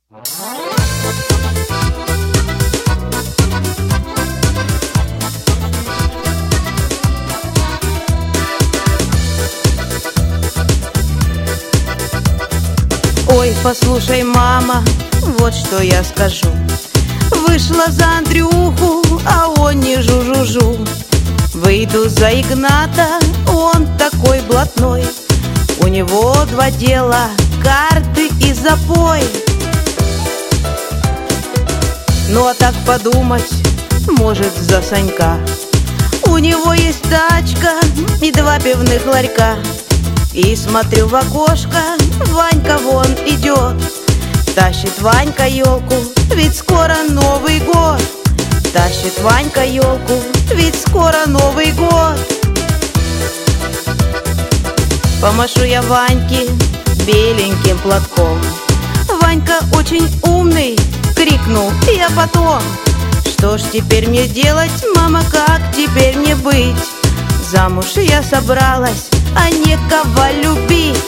Ой, послушай, мама, вот что я скажу. Вышла за Андрюху, а он не жу-жу-жу. Выйду за Игната, он такой блатной. У него два дела, карты и запой. Ну а так подумать, может, за Санька. У него есть тачка и два пивных ларька. И смотрю в окошко, Ванька вон идет. Тащит Ванька елку, ведь скоро Новый год. Тащит Ванька елку, ведь скоро Новый год. Помашу я Ваньке беленьким платком. Ванька очень умный, крикнул я потом. Что ж теперь мне делать, мама, как теперь мне быть? Замуж я собралась, а некого любить.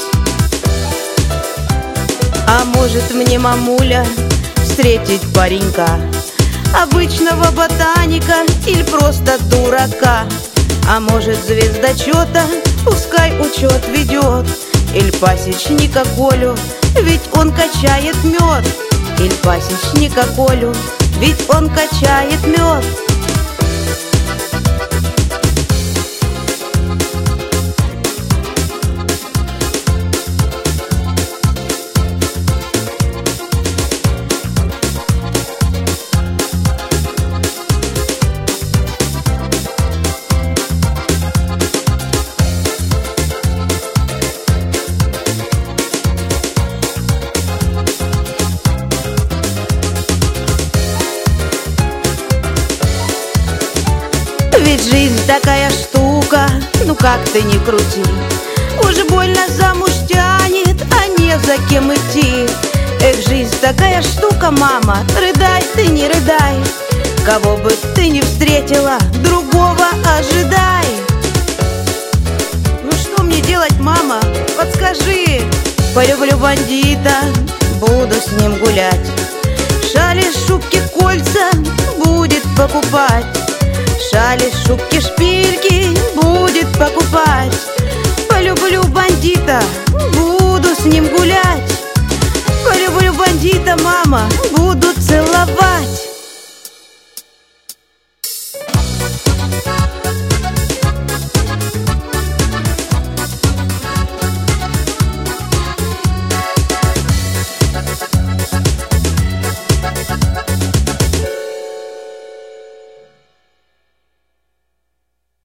А может мне, мамуля, встретить паренька, обычного ботаника или просто дурака? А может звездочета, пускай учет ведет, или пасечника Колю, ведь он качает мед. Или пасечника Колю, ведь он качает мед. Ведь жизнь такая штука, ну как ты ни крути, уже больно замуж тянет, а не за кем идти. Эх, жизнь такая штука, мама, рыдай ты, не рыдай. Кого бы ты ни встретила, другого ожидай. Ну что мне делать, мама, подскажи. Полюблю бандита, буду с ним гулять. Шали, шубки, кольца будет покупать. Шали, шубки, шпильки будет покупать. Полюблю бандита, буду с ним гулять. Полюблю бандита, мама,